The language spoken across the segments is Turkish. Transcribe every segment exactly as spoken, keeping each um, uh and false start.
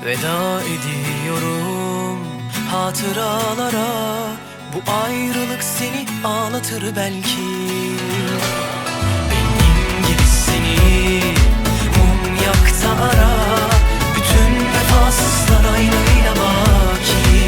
Veda ediyorum hatıralara. Bu ayrılık seni ağlatır belki. Benim gibisini mum yak da ara. Bütün vefasızlar aynayla baki.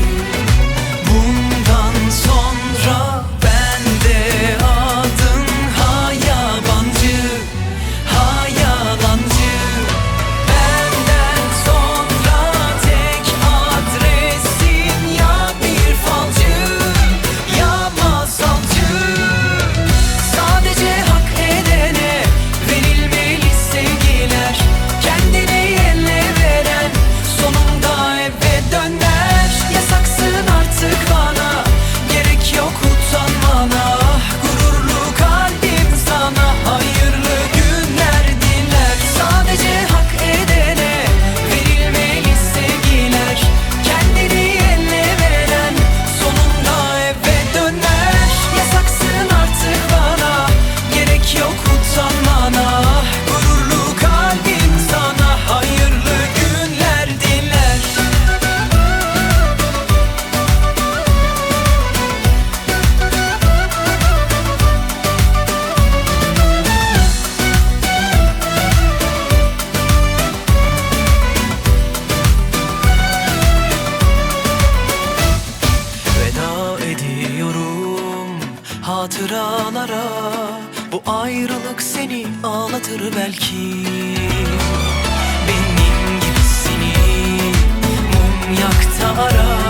Bundan sonra bende adın ha yabancı, ha yalancı. Benden sonra tek adresin ya bir falcı ya masalcı. Sadece hak edene verilmeli sevgiler. Kendini eline veren sonunda eve döner. Yasaksın artık bana, gerek yok utanmana. Gururlu kalbim sana hayırlı günler diler. Sadece hak edene verilmeli sevgiler. Kendini eline veren sonunda eve döner. Yasaksın artık bana, gerek yok utanmana. Gururlu kalbim sana hayırlı günler diler. Veda ediyorum hatıralara. Bu ayrılık seni ağlatır belki. Benim gibisini mum yak da ara.